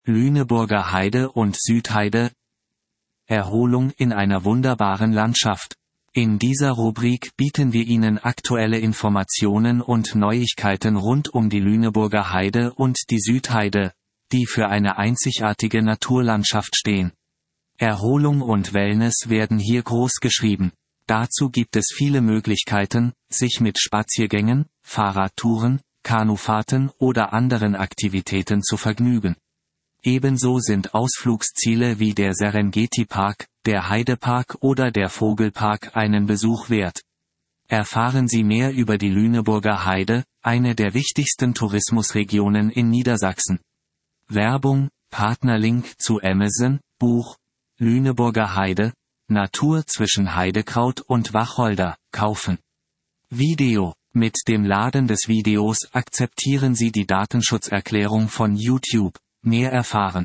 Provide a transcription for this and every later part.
Lüneburger Heide und Südheide. Erholung in einer wunderbaren Landschaft. In dieser Rubrik bieten wir Ihnen aktuelle Informationen und Neuigkeiten rund um die Lüneburger Heide und die Südheide, die für eine einzigartige Naturlandschaft stehen. Erholung und Wellness werden hier groß geschrieben. Dazu gibt es viele Möglichkeiten, sich mit Spaziergängen, Fahrradtouren, Kanufahrten oder anderen Aktivitäten zu vergnügen. Ebenso sind Ausflugsziele wie der Serengeti-Park, der Heidepark oder der Vogelpark einen Besuch wert. Erfahren Sie mehr über die Lüneburger Heide, eine der wichtigsten Tourismusregionen in Niedersachsen. Werbung, Partnerlink zu Amazon, Buch, Lüneburger Heide, Natur zwischen Heidekraut und Wacholder, kaufen. Video. Mit dem Laden des Videos akzeptieren Sie die Datenschutzerklärung von YouTube. Mehr erfahren.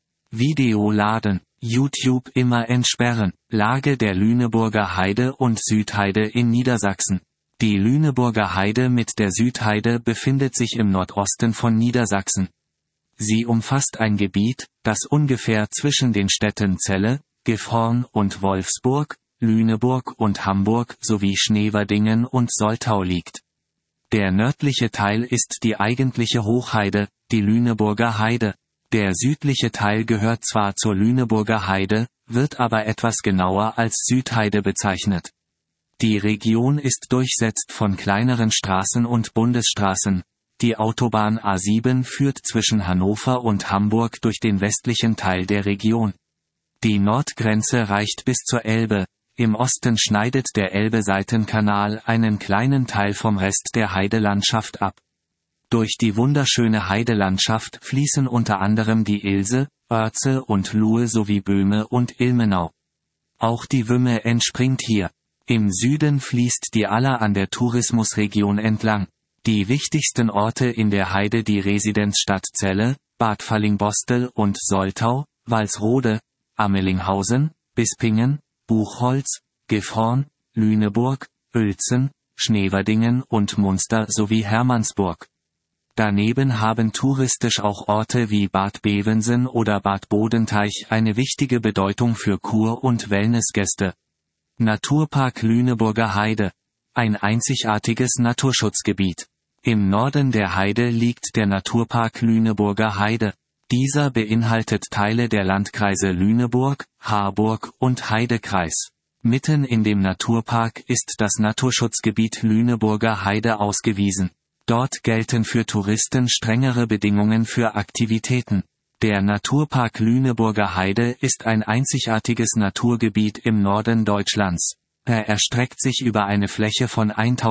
Video laden. YouTube immer entsperren. Lage der Lüneburger Heide und Südheide in Niedersachsen. Die Lüneburger Heide mit der Südheide befindet sich im Nordosten von Niedersachsen. Sie umfasst ein Gebiet, das ungefähr zwischen den Städten Celle, Gifhorn und Wolfsburg, Lüneburg und Hamburg sowie Schneverdingen und Soltau liegt. Der nördliche Teil ist die eigentliche Hochheide, die Lüneburger Heide. Der südliche Teil gehört zwar zur Lüneburger Heide, wird aber etwas genauer als Südheide bezeichnet. Die Region ist durchsetzt von kleineren Straßen und Bundesstraßen. Die Autobahn A7 führt zwischen Hannover und Hamburg durch den westlichen Teil der Region. Die Nordgrenze reicht bis zur Elbe. Im Osten schneidet der Elbe-Seitenkanal einen kleinen Teil vom Rest der Heidelandschaft ab. Durch die wunderschöne Heidelandschaft fließen unter anderem die Ilse, Oerze und Luhe sowie Böhme und Ilmenau. Auch die Wümme entspringt hier. Im Süden fließt die Aller an der Tourismusregion entlang. Die wichtigsten Orte in der Heide die Residenzstadt Celle, Bad Fallingbostel und Soltau, Walsrode, Amelinghausen, Bispingen, Buchholz, Gifhorn, Lüneburg, Uelzen, Schneverdingen und Munster sowie Hermannsburg. Daneben haben touristisch auch Orte wie Bad Bevensen oder Bad Bodenteich eine wichtige Bedeutung für Kur- und Wellnessgäste. Naturpark Lüneburger Heide. Ein einzigartiges Naturschutzgebiet. Im Norden der Heide liegt der Naturpark Lüneburger Heide. Dieser beinhaltet Teile der Landkreise Lüneburg, Harburg und Heidekreis. Mitten in dem Naturpark ist das Naturschutzgebiet Lüneburger Heide ausgewiesen. Dort gelten für Touristen strengere Bedingungen für Aktivitäten. Der Naturpark Lüneburger Heide ist ein einzigartiges Naturgebiet im Norden Deutschlands. Er erstreckt sich über eine Fläche von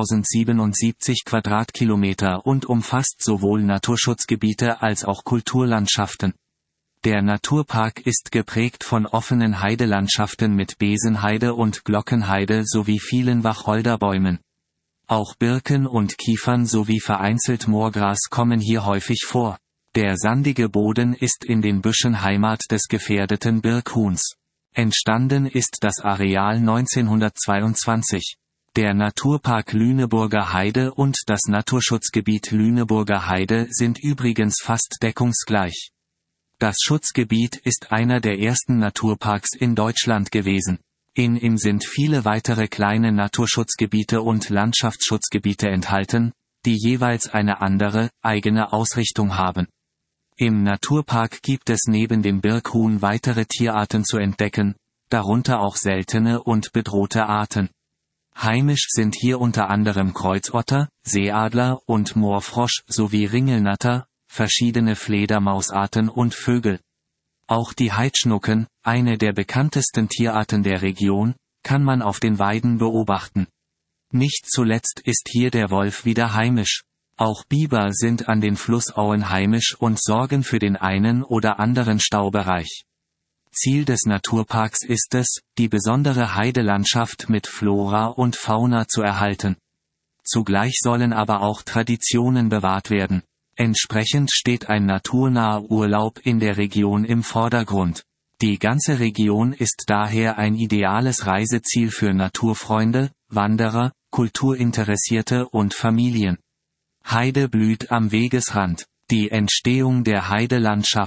1077 Quadratkilometer und umfasst sowohl Naturschutzgebiete als auch Kulturlandschaften. Der Naturpark ist geprägt von offenen Heidelandschaften mit Besenheide und Glockenheide sowie vielen Wacholderbäumen. Auch Birken und Kiefern sowie vereinzelt Moorgras kommen hier häufig vor. Der sandige Boden ist in den Büschen Heimat des gefährdeten Birkhuhns. Entstanden ist das Areal 1922. Der Naturpark Lüneburger Heide und das Naturschutzgebiet Lüneburger Heide sind übrigens fast deckungsgleich. Das Schutzgebiet ist einer der ersten Naturparks in Deutschland gewesen. In ihm sind viele weitere kleine Naturschutzgebiete und Landschaftsschutzgebiete enthalten, die jeweils eine andere, eigene Ausrichtung haben. Im Naturpark gibt es neben dem Birkhuhn weitere Tierarten zu entdecken, darunter auch seltene und bedrohte Arten. Heimisch sind hier unter anderem Kreuzotter, Seeadler und Moorfrosch sowie Ringelnatter, verschiedene Fledermausarten und Vögel. Auch die Heidschnucken, eine der bekanntesten Tierarten der Region, kann man auf den Weiden beobachten. Nicht zuletzt ist hier der Wolf wieder heimisch. Auch Biber sind an den Flussauen heimisch und sorgen für den einen oder anderen Staubereich. Ziel des Naturparks ist es, die besondere Heidelandschaft mit Flora und Fauna zu erhalten. Zugleich sollen aber auch Traditionen bewahrt werden. Entsprechend steht ein naturnaher Urlaub in der Region im Vordergrund. Die ganze Region ist daher ein ideales Reiseziel für Naturfreunde, Wanderer, Kulturinteressierte und Familien. Heide blüht am Wegesrand. Die Entstehung der Heidelandschaft.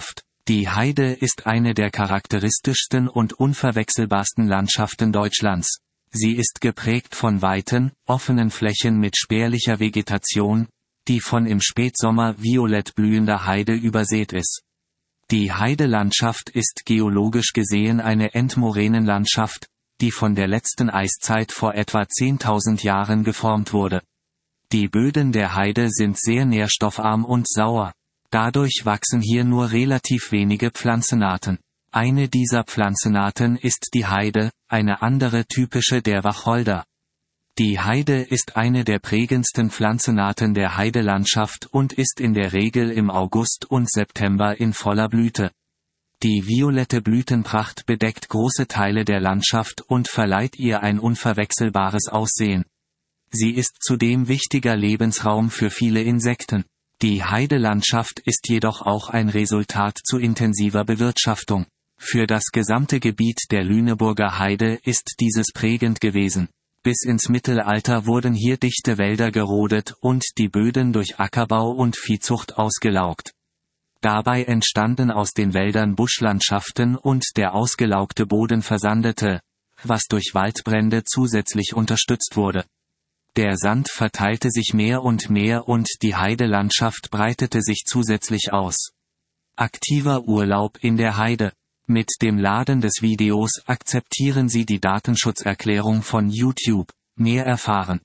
Die Heide ist eine der charakteristischsten und unverwechselbarsten Landschaften Deutschlands. Sie ist geprägt von weiten, offenen Flächen mit spärlicher Vegetation, die von im Spätsommer violett blühender Heide übersät ist. Die Heidelandschaft ist geologisch gesehen eine Endmoränenlandschaft, die von der letzten Eiszeit vor etwa 10.000 Jahren geformt wurde. Die Böden der Heide sind sehr nährstoffarm und sauer. Dadurch wachsen hier nur relativ wenige Pflanzenarten. Eine dieser Pflanzenarten ist die Heide, eine andere typische der Wacholder. Die Heide ist eine der prägendsten Pflanzenarten der Heidelandschaft und ist in der Regel im August und September in voller Blüte. Die violette Blütenpracht bedeckt große Teile der Landschaft und verleiht ihr ein unverwechselbares Aussehen. Sie ist zudem wichtiger Lebensraum für viele Insekten. Die Heidelandschaft ist jedoch auch ein Resultat zu intensiver Bewirtschaftung. Für das gesamte Gebiet der Lüneburger Heide ist dieses prägend gewesen. Bis ins Mittelalter wurden hier dichte Wälder gerodet und die Böden durch Ackerbau und Viehzucht ausgelaugt. Dabei entstanden aus den Wäldern Buschlandschaften und der ausgelaugte Boden versandete, was durch Waldbrände zusätzlich unterstützt wurde. Der Sand verteilte sich mehr und die Heidelandschaft breitete sich zusätzlich aus. Aktiver Urlaub in der Heide. Mit dem Laden des Videos akzeptieren Sie die Datenschutzerklärung von YouTube. Mehr erfahren.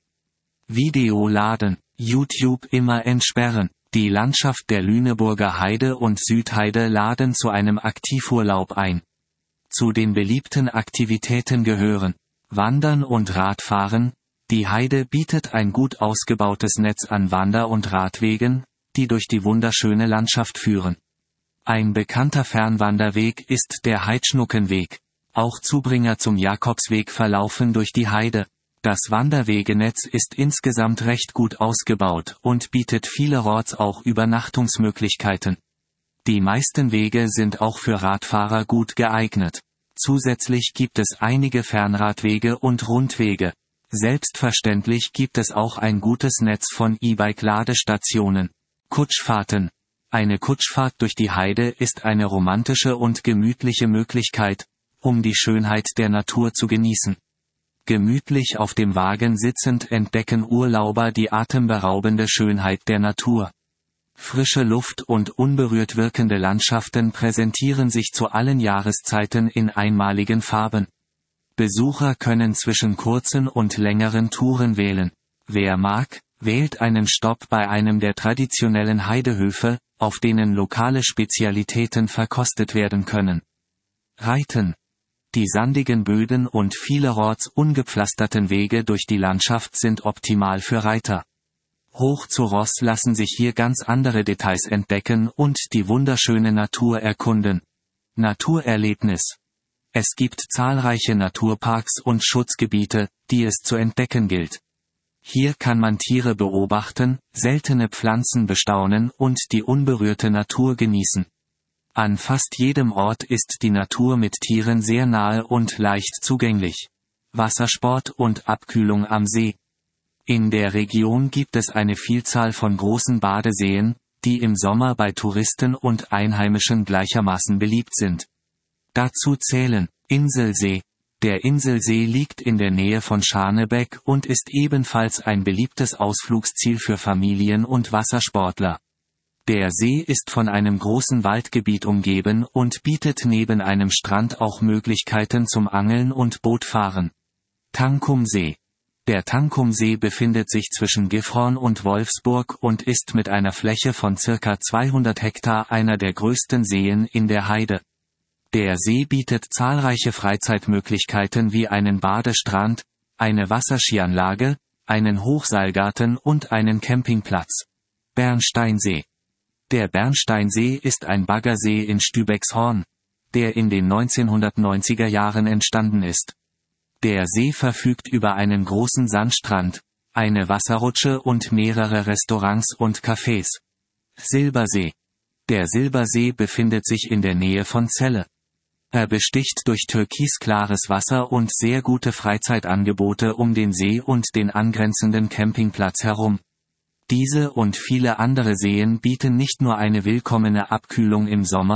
Video laden. YouTube immer entsperren. Die Landschaft der Lüneburger Heide und Südheide laden zu einem Aktivurlaub ein. Zu den beliebten Aktivitäten gehören Wandern und Radfahren. Die Heide bietet ein gut ausgebautes Netz an Wander- und Radwegen, die durch die wunderschöne Landschaft führen. Ein bekannter Fernwanderweg ist der Heidschnuckenweg. Auch Zubringer zum Jakobsweg verlaufen durch die Heide. Das Wanderwegenetz ist insgesamt recht gut ausgebaut und bietet vielerorts auch Übernachtungsmöglichkeiten. Die meisten Wege sind auch für Radfahrer gut geeignet. Zusätzlich gibt es einige Fernradwege und Rundwege. Selbstverständlich gibt es auch ein gutes Netz von E-Bike-Ladestationen. Kutschfahrten. Eine Kutschfahrt durch die Heide ist eine romantische und gemütliche Möglichkeit, um die Schönheit der Natur zu genießen. Gemütlich auf dem Wagen sitzend entdecken Urlauber die atemberaubende Schönheit der Natur. Frische Luft und unberührt wirkende Landschaften präsentieren sich zu allen Jahreszeiten in einmaligen Farben. Besucher können zwischen kurzen und längeren Touren wählen. Wer mag, wählt einen Stopp bei einem der traditionellen Heidehöfe, auf denen lokale Spezialitäten verkostet werden können. Reiten. Die sandigen Böden und vielerorts ungepflasterten Wege durch die Landschaft sind optimal für Reiter. Hoch zu Ross lassen sich hier ganz andere Details entdecken und die wunderschöne Natur erkunden. Naturerlebnis. Es gibt zahlreiche Naturparks und Schutzgebiete, die es zu entdecken gilt. Hier kann man Tiere beobachten, seltene Pflanzen bestaunen und die unberührte Natur genießen. An fast jedem Ort ist die Natur mit Tieren sehr nahe und leicht zugänglich. Wassersport und Abkühlung am See. In der Region gibt es eine Vielzahl von großen Badeseen, die im Sommer bei Touristen und Einheimischen gleichermaßen beliebt sind. Dazu zählen Inselsee. Der Inselsee liegt in der Nähe von Scharnebeck und ist ebenfalls ein beliebtes Ausflugsziel für Familien und Wassersportler. Der See ist von einem großen Waldgebiet umgeben und bietet neben einem Strand auch Möglichkeiten zum Angeln und Bootfahren. Tankumsee. Der Tankumsee befindet sich zwischen Gifhorn und Wolfsburg und ist mit einer Fläche von ca. 200 Hektar einer der größten Seen in der Heide. Der See bietet zahlreiche Freizeitmöglichkeiten wie einen Badestrand, eine Wasserskianlage, einen Hochseilgarten und einen Campingplatz. Bernsteinsee. Der Bernsteinsee ist ein Baggersee in Stübexhorn, der in den 1990er Jahren entstanden ist. Der See verfügt über einen großen Sandstrand, eine Wasserrutsche und mehrere Restaurants und Cafés. Silbersee. Der Silbersee befindet sich in der Nähe von Celle. Er besticht durch türkisklares Wasser und sehr gute Freizeitangebote um den See und den angrenzenden Campingplatz herum. Diese und viele andere Seen bieten nicht nur eine willkommene Abkühlung im Sommer,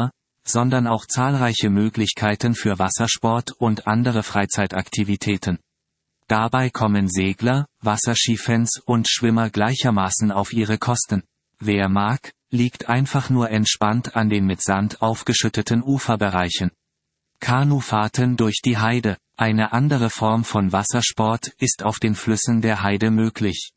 sondern auch zahlreiche Möglichkeiten für Wassersport und andere Freizeitaktivitäten. Dabei kommen Segler, Wasserskifans und Schwimmer gleichermaßen auf ihre Kosten. Wer mag, liegt einfach nur entspannt an den mit Sand aufgeschütteten Uferbereichen. Kanufahrten durch die Heide, eine andere Form von Wassersport, ist auf den Flüssen der Heide möglich.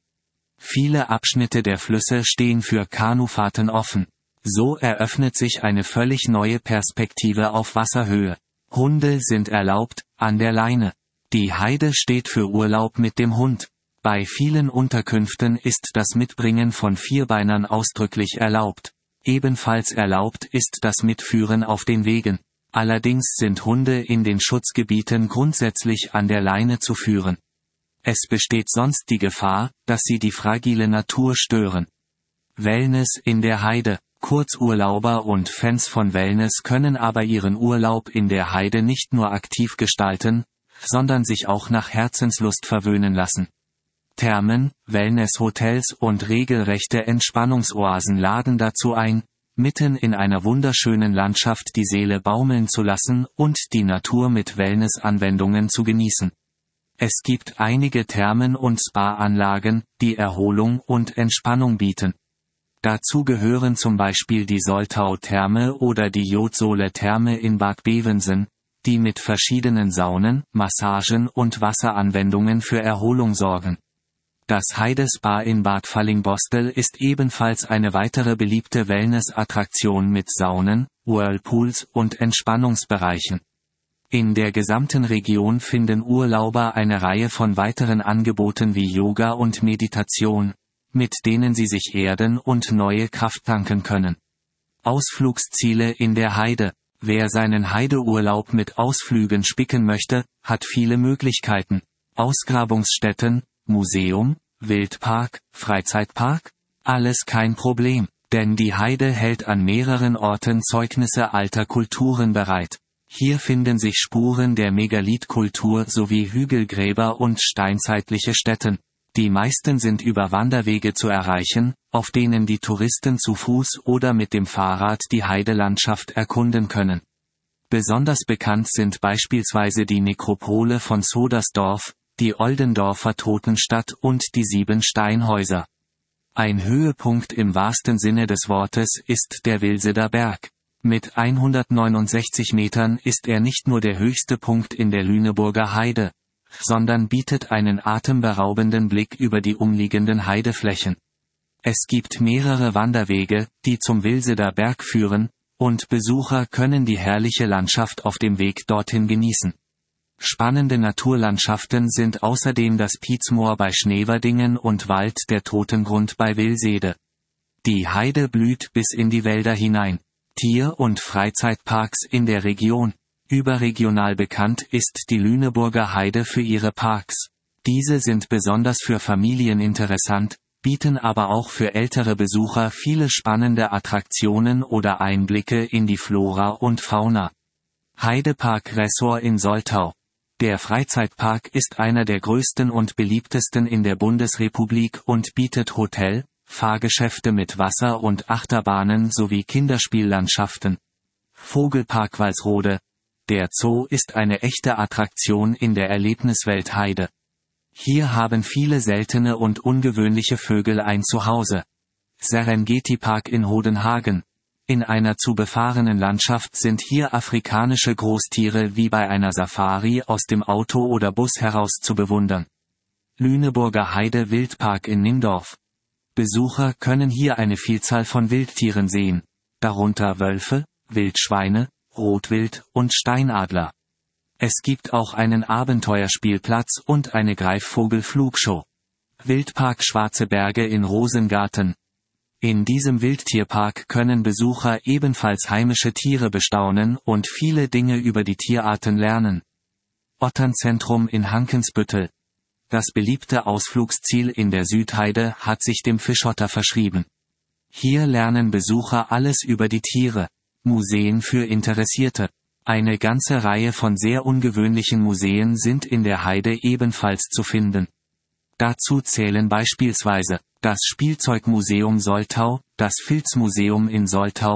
Viele Abschnitte der Flüsse stehen für Kanufahrten offen. So eröffnet sich eine völlig neue Perspektive auf Wasserhöhe. Hunde sind erlaubt, an der Leine. Die Heide steht für Urlaub mit dem Hund. Bei vielen Unterkünften ist das Mitbringen von Vierbeinern ausdrücklich erlaubt. Ebenfalls erlaubt ist das Mitführen auf den Wegen. Allerdings sind Hunde in den Schutzgebieten grundsätzlich an der Leine zu führen. Es besteht sonst die Gefahr, dass sie die fragile Natur stören. Wellness in der Heide. Kurzurlauber und Fans von Wellness können aber ihren Urlaub in der Heide nicht nur aktiv gestalten, sondern sich auch nach Herzenslust verwöhnen lassen. Thermen, Wellnesshotels und regelrechte Entspannungsoasen laden dazu ein, mitten in einer wunderschönen Landschaft die Seele baumeln zu lassen und die Natur mit Wellnessanwendungen zu genießen. Es gibt einige Thermen und Spa-Anlagen, die Erholung und Entspannung bieten. Dazu gehören zum Beispiel die Soltau-Therme oder die Jodsole-Therme in Bad Bevensen, die mit verschiedenen Saunen, Massagen und Wasseranwendungen für Erholung sorgen. Das Heidespa in Bad Fallingbostel ist ebenfalls eine weitere beliebte Wellness-Attraktion mit Saunen, Whirlpools und Entspannungsbereichen. In der gesamten Region finden Urlauber eine Reihe von weiteren Angeboten wie Yoga und Meditation, mit denen sie sich erden und neue Kraft tanken können. Ausflugsziele in der Heide. Wer seinen Heideurlaub mit Ausflügen spicken möchte, hat viele Möglichkeiten. Ausgrabungsstätten, Museum, Wildpark, Freizeitpark? Alles kein Problem, denn die Heide hält an mehreren Orten Zeugnisse alter Kulturen bereit. Hier finden sich Spuren der Megalithkultur sowie Hügelgräber und steinzeitliche Stätten. Die meisten sind über Wanderwege zu erreichen, auf denen die Touristen zu Fuß oder mit dem Fahrrad die Heidelandschaft erkunden können. Besonders bekannt sind beispielsweise die Nekropole von Sodersdorf, die Oldendorfer Totenstadt und die 7 Steinhäuser. Ein Höhepunkt im wahrsten Sinne des Wortes ist der Wilseder Berg. Mit 169 Metern ist er nicht nur der höchste Punkt in der Lüneburger Heide, sondern bietet einen atemberaubenden Blick über die umliegenden Heideflächen. Es gibt mehrere Wanderwege, die zum Wilseder Berg führen, und Besucher können die herrliche Landschaft auf dem Weg dorthin genießen. Spannende Naturlandschaften sind außerdem das Pietzmoor bei Schneverdingen und Wald der Totengrund bei Wilsede. Die Heide blüht bis in die Wälder hinein. Tier- und Freizeitparks in der Region. Überregional bekannt ist die Lüneburger Heide für ihre Parks. Diese sind besonders für Familien interessant, bieten aber auch für ältere Besucher viele spannende Attraktionen oder Einblicke in die Flora und Fauna. Heidepark Ressort in Soltau. Der Freizeitpark ist einer der größten und beliebtesten in der Bundesrepublik und bietet Hotel, Fahrgeschäfte mit Wasser- und Achterbahnen sowie Kinderspiellandschaften. Vogelpark Walsrode. Der Zoo ist eine echte Attraktion in der Erlebniswelt Heide. Hier haben viele seltene und ungewöhnliche Vögel ein Zuhause. Serengeti Park in Hodenhagen. In einer zu befahrenen Landschaft sind hier afrikanische Großtiere wie bei einer Safari aus dem Auto oder Bus heraus zu bewundern. Lüneburger Heide Wildpark in Nindorf. Besucher können hier eine Vielzahl von Wildtieren sehen, darunter Wölfe, Wildschweine, Rotwild und Steinadler. Es gibt auch einen Abenteuerspielplatz und eine Greifvogelflugshow. Wildpark Schwarze Berge in Rosengarten. In diesem Wildtierpark können Besucher ebenfalls heimische Tiere bestaunen und viele Dinge über die Tierarten lernen. Otternszentrum in Hankensbüttel. Das beliebte Ausflugsziel in der Südheide hat sich dem Fischotter verschrieben. Hier lernen Besucher alles über die Tiere. Museen für Interessierte. Eine ganze Reihe von sehr ungewöhnlichen Museen sind in der Heide ebenfalls zu finden. Dazu zählen beispielsweise das Spielzeugmuseum Soltau, das Filzmuseum in Soltau,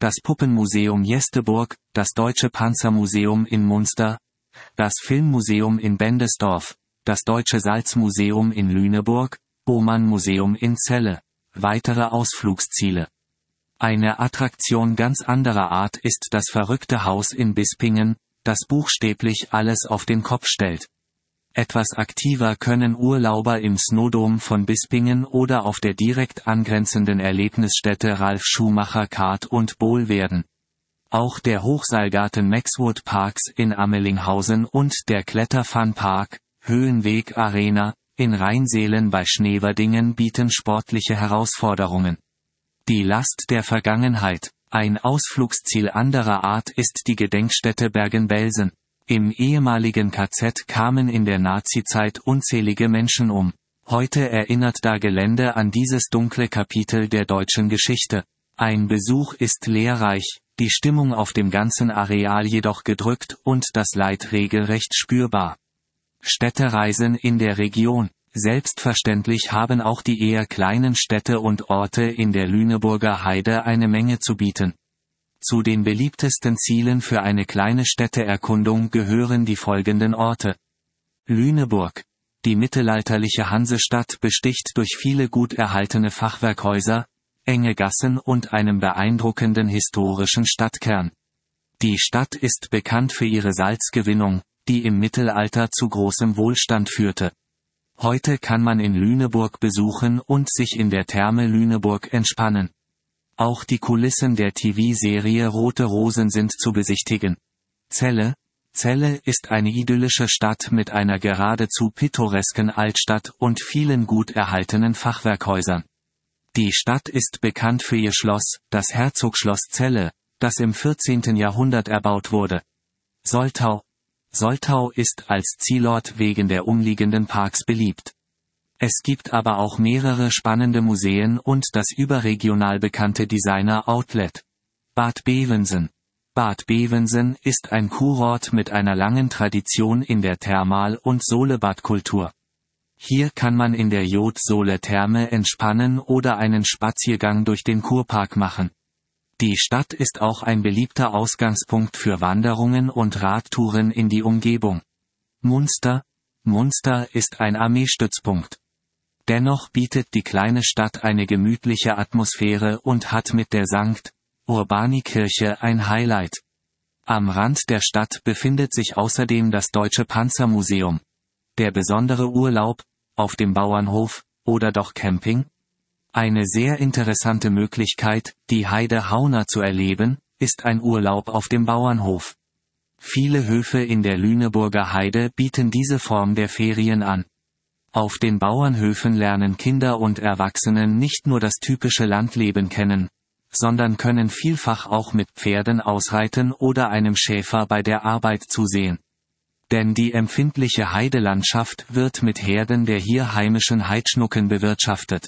das Puppenmuseum Jesteburg, das Deutsche Panzermuseum in Munster, das Filmmuseum in Bendesdorf, das Deutsche Salzmuseum in Lüneburg, Bohmann-Museum in Celle. Weitere Ausflugsziele. Eine Attraktion ganz anderer Art ist das verrückte Haus in Bispingen, das buchstäblich alles auf den Kopf stellt. Etwas aktiver können Urlauber im Snowdome von Bispingen oder auf der direkt angrenzenden Erlebnisstätte Ralf Schumacher Kart und Bowl werden. Auch der Hochseilgarten Maxwood Parks in Amelinghausen und der Kletterfun-Park, Höhenweg Arena, in Rheinseelen bei Schneverdingen bieten sportliche Herausforderungen. Die Last der Vergangenheit. Ein Ausflugsziel anderer Art ist die Gedenkstätte Bergen-Belsen. Im ehemaligen KZ kamen in der Nazizeit unzählige Menschen um. Heute erinnert das Gelände an dieses dunkle Kapitel der deutschen Geschichte. Ein Besuch ist lehrreich, die Stimmung auf dem ganzen Areal jedoch gedrückt und das Leid regelrecht spürbar. Städtereisen in der Region. Selbstverständlich haben auch die eher kleinen Städte und Orte in der Lüneburger Heide eine Menge zu bieten. Zu den beliebtesten Zielen für eine kleine Städteerkundung gehören die folgenden Orte. Lüneburg. Die mittelalterliche Hansestadt besticht durch viele gut erhaltene Fachwerkhäuser, enge Gassen und einem beeindruckenden historischen Stadtkern. Die Stadt ist bekannt für ihre Salzgewinnung, die im Mittelalter zu großem Wohlstand führte. Heute kann man in Lüneburg besuchen und sich in der Therme Lüneburg entspannen. Auch die Kulissen der TV-Serie Rote Rosen sind zu besichtigen. Celle. Celle ist eine idyllische Stadt mit einer geradezu pittoresken Altstadt und vielen gut erhaltenen Fachwerkhäusern. Die Stadt ist bekannt für ihr Schloss, das Herzogschloss Celle, das im 14. Jahrhundert erbaut wurde. Soltau. Soltau ist als Zielort wegen der umliegenden Parks beliebt. Es gibt aber auch mehrere spannende Museen und das überregional bekannte Designer-Outlet. Bad Bevensen. Bad Bevensen ist ein Kurort mit einer langen Tradition in der Thermal- und Solebadkultur. Hier kann man in der Jod-Sole-Therme entspannen oder einen Spaziergang durch den Kurpark machen. Die Stadt ist auch ein beliebter Ausgangspunkt für Wanderungen und Radtouren in die Umgebung. Munster. Munster ist ein Armeestützpunkt. Dennoch bietet die kleine Stadt eine gemütliche Atmosphäre und hat mit der St. Urbani-Kirche ein Highlight. Am Rand der Stadt befindet sich außerdem das Deutsche Panzermuseum. Der besondere Urlaub, auf dem Bauernhof, oder doch Camping? Eine sehr interessante Möglichkeit, die Heide Hauner zu erleben, ist ein Urlaub auf dem Bauernhof. Viele Höfe in der Lüneburger Heide bieten diese Form der Ferien an. Auf den Bauernhöfen lernen Kinder und Erwachsenen nicht nur das typische Landleben kennen, sondern können vielfach auch mit Pferden ausreiten oder einem Schäfer bei der Arbeit zusehen. Denn die empfindliche Heidelandschaft wird mit Herden der hier heimischen Heidschnucken bewirtschaftet.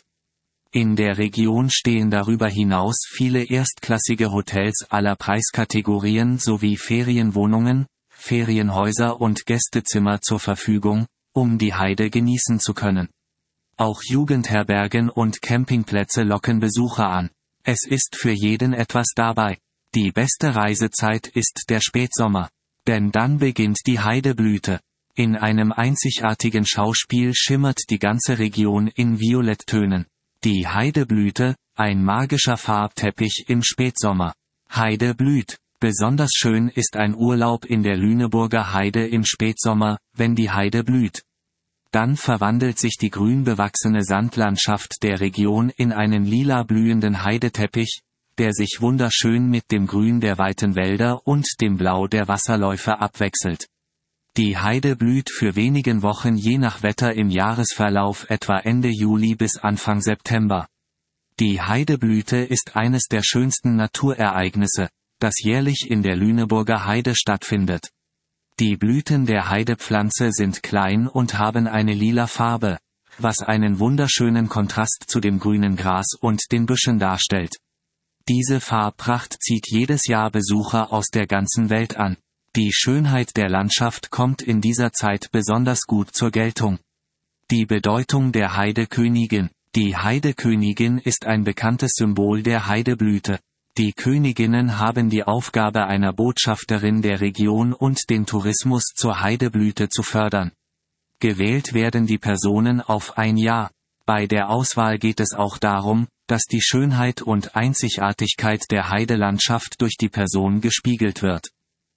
In der Region stehen darüber hinaus viele erstklassige Hotels aller Preiskategorien sowie Ferienwohnungen, Ferienhäuser und Gästezimmer zur Verfügung, um die Heide genießen zu können. Auch Jugendherbergen und Campingplätze locken Besucher an. Es ist für jeden etwas dabei. Die beste Reisezeit ist der Spätsommer. Denn dann beginnt die Heideblüte. In einem einzigartigen Schauspiel schimmert die ganze Region in Violetttönen. Die Heideblüte, ein magischer Farbteppich im Spätsommer. Heide blüht. Besonders schön ist ein Urlaub in der Lüneburger Heide im Spätsommer, wenn die Heide blüht. Dann verwandelt sich die grün bewachsene Sandlandschaft der Region in einen lila blühenden Heideteppich, der sich wunderschön mit dem Grün der weiten Wälder und dem Blau der Wasserläufe abwechselt. Die Heide blüht für wenigen Wochen je nach Wetter im Jahresverlauf etwa Ende Juli bis Anfang September. Die Heideblüte ist eines der schönsten Naturereignisse, das jährlich in der Lüneburger Heide stattfindet. Die Blüten der Heidepflanze sind klein und haben eine lila Farbe, was einen wunderschönen Kontrast zu dem grünen Gras und den Büschen darstellt. Diese Farbpracht zieht jedes Jahr Besucher aus der ganzen Welt an. Die Schönheit der Landschaft kommt in dieser Zeit besonders gut zur Geltung. Die Bedeutung der Heidekönigin. Die Heidekönigin ist ein bekanntes Symbol der Heideblüte. Die Königinnen haben die Aufgabe einer Botschafterin der Region und den Tourismus zur Heideblüte zu fördern. Gewählt werden die Personen auf ein Jahr. Bei der Auswahl geht es auch darum, dass die Schönheit und Einzigartigkeit der Heidelandschaft durch die Person gespiegelt wird.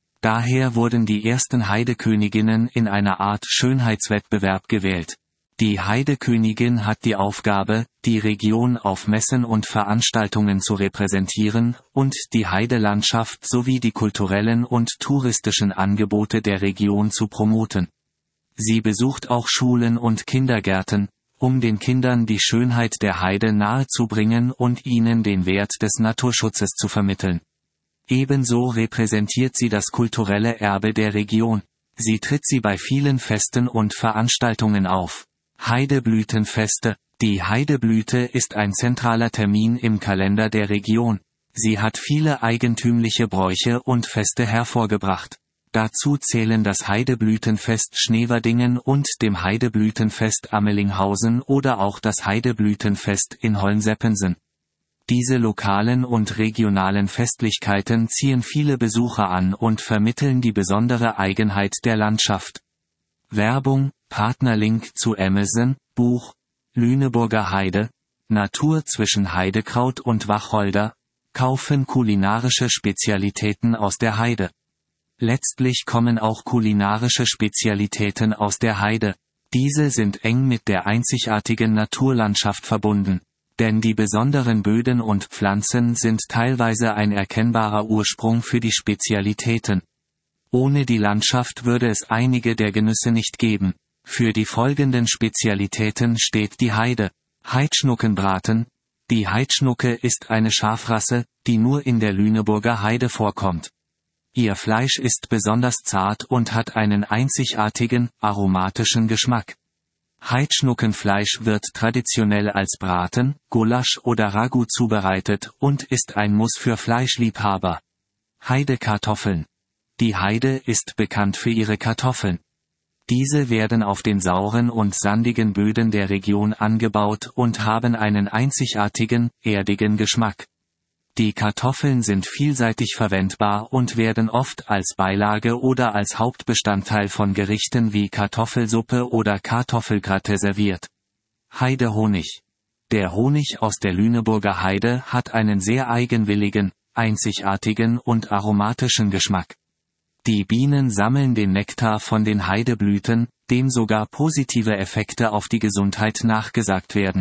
Daher wurden die ersten Heideköniginnen in einer Art Schönheitswettbewerb gewählt. Die Heidekönigin hat die Aufgabe, die Region auf Messen und Veranstaltungen zu repräsentieren und die Heidelandschaft sowie die kulturellen und touristischen Angebote der Region zu promoten. Sie besucht auch Schulen und Kindergärten, um den Kindern die Schönheit der Heide nahezubringen und ihnen den Wert des Naturschutzes zu vermitteln. Ebenso repräsentiert sie das kulturelle Erbe der Region. Sie tritt bei vielen Festen und Veranstaltungen auf. Heideblütenfeste. Die Heideblüte ist ein zentraler Termin im Kalender der Region. Sie hat viele eigentümliche Bräuche und Feste hervorgebracht. Dazu zählen das Heideblütenfest Schneverdingen und dem Heideblütenfest Amelinghausen oder auch das Heideblütenfest in Holmseppensen. Diese lokalen und regionalen Festlichkeiten ziehen viele Besucher an und vermitteln die besondere Eigenheit der Landschaft. Werbung, Partnerlink zu Amazon, Buch, Lüneburger Heide, Natur zwischen Heidekraut und Wacholder, kaufen kulinarische Spezialitäten aus der Heide. Letztlich kommen auch kulinarische Spezialitäten aus der Heide. Diese sind eng mit der einzigartigen Naturlandschaft verbunden. Denn die besonderen Böden und Pflanzen sind teilweise ein erkennbarer Ursprung für die Spezialitäten. Ohne die Landschaft würde es einige der Genüsse nicht geben. Für die folgenden Spezialitäten steht die Heide. Heidschnuckenbraten. Die Heidschnucke ist eine Schafrasse, die nur in der Lüneburger Heide vorkommt. Ihr Fleisch ist besonders zart und hat einen einzigartigen, aromatischen Geschmack. Heidschnuckenfleisch wird traditionell als Braten, Gulasch oder Ragout zubereitet und ist ein Muss für Fleischliebhaber. Heidekartoffeln. Die Heide ist bekannt für ihre Kartoffeln. Diese werden auf den sauren und sandigen Böden der Region angebaut und haben einen einzigartigen, erdigen Geschmack. Die Kartoffeln sind vielseitig verwendbar und werden oft als Beilage oder als Hauptbestandteil von Gerichten wie Kartoffelsuppe oder Kartoffelgratin serviert. Heidehonig. Der Honig aus der Lüneburger Heide hat einen sehr eigenwilligen, einzigartigen und aromatischen Geschmack. Die Bienen sammeln den Nektar von den Heideblüten, dem sogar positive Effekte auf die Gesundheit nachgesagt werden.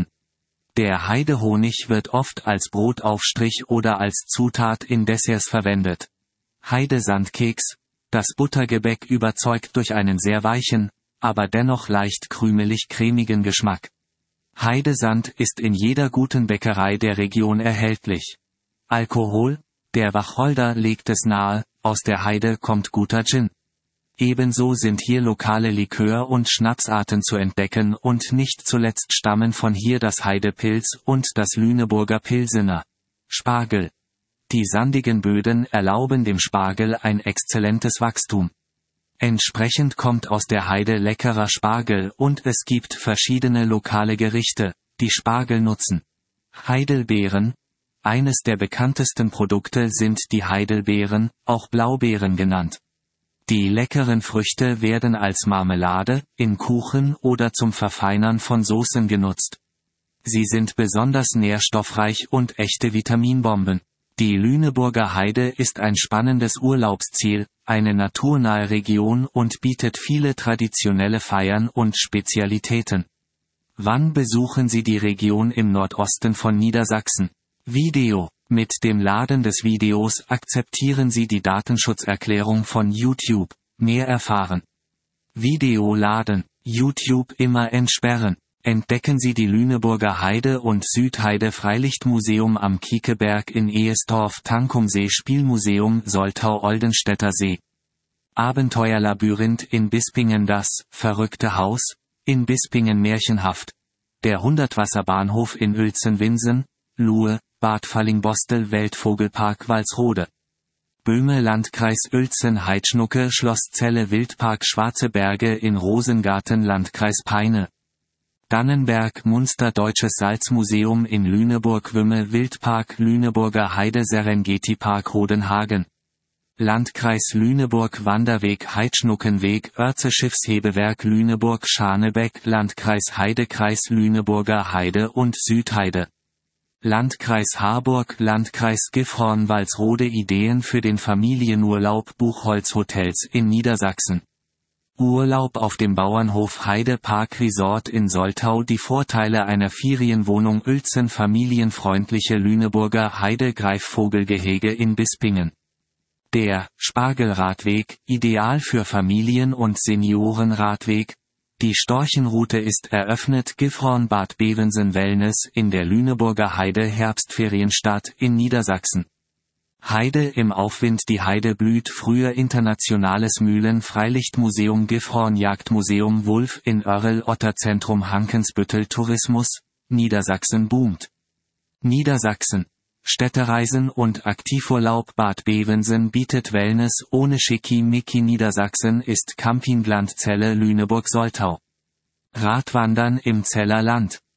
Der Heidehonig wird oft als Brotaufstrich oder als Zutat in Desserts verwendet. Heidesandkeks. Das Buttergebäck überzeugt durch einen sehr weichen, aber dennoch leicht krümelig-cremigen Geschmack. Heidesand ist in jeder guten Bäckerei der Region erhältlich. Alkohol. Der Wacholder legt es nahe, aus der Heide kommt guter Gin. Ebenso sind hier lokale Likör- und Schnapsarten zu entdecken und nicht zuletzt stammen von hier das Heidepilz und das Lüneburger Pilsener. Spargel. Die sandigen Böden erlauben dem Spargel ein exzellentes Wachstum. Entsprechend kommt aus der Heide leckerer Spargel und es gibt verschiedene lokale Gerichte, die Spargel nutzen. Heidelbeeren. Eines der bekanntesten Produkte sind die Heidelbeeren, auch Blaubeeren genannt. Die leckeren Früchte werden als Marmelade, in Kuchen oder zum Verfeinern von Soßen genutzt. Sie sind besonders nährstoffreich und echte Vitaminbomben. Die Lüneburger Heide ist ein spannendes Urlaubsziel, eine naturnahe Region und bietet viele traditionelle Feiern und Spezialitäten. Wann besuchen Sie die Region im Nordosten von Niedersachsen? Video. Mit dem Laden des Videos akzeptieren Sie die Datenschutzerklärung von YouTube. Mehr erfahren. Video laden. YouTube immer entsperren. Entdecken Sie die Lüneburger Heide und Südheide Freilichtmuseum am Kiekeberg in Ehesdorf, Tankumsee Spielmuseum Soltau-Oldenstädter See. Abenteuerlabyrinth in Bispingen. Das verrückte Haus in Bispingen märchenhaft. Der Hundertwasserbahnhof in Uelzen-Winsen, Luhe, Bad Fallingbostel Weltvogelpark Walsrode. Böhme Landkreis Uelzen Heidschnucke Schloss Celle Wildpark Schwarze Berge in Rosengarten Landkreis Peine. Dannenberg Munster Deutsches Salzmuseum in Lüneburg-Wümme Wildpark Lüneburger Heide Serengeti Park Rodenhagen Landkreis Lüneburg Wanderweg Heidschnuckenweg Oerze Schiffshebewerk Lüneburg Scharnebeck Landkreis Heidekreis Lüneburger Heide und Südheide Landkreis Harburg Landkreis Gifhorn Walsrode Ideen für den Familienurlaub Buchholz Hotels in Niedersachsen Urlaub auf dem Bauernhof Heide Park Resort in Soltau Die Vorteile einer Ferienwohnung Uelzen familienfreundliche Lüneburger Heide Greifvogelgehege in Bispingen Der Spargelradweg, ideal für Familien- und Seniorenradweg Die Storchenroute ist eröffnet Gifhorn Bad Bevensen Wellness in der Lüneburger Heide Herbstferienstadt in Niedersachsen Heide im Aufwind Die Heide blüht früher Internationales Mühlen-Freilichtmuseum Gifhorn Jagdmuseum Wulf in Oerrel Otterzentrum Hankensbüttel Tourismus, Niedersachsen boomt. Niedersachsen Städtereisen und Aktivurlaub Bad Bevensen bietet Wellness ohne Schickimicki Niedersachsen ist Campingland Celle Lüneburg-Soltau. Radwandern im Zeller Land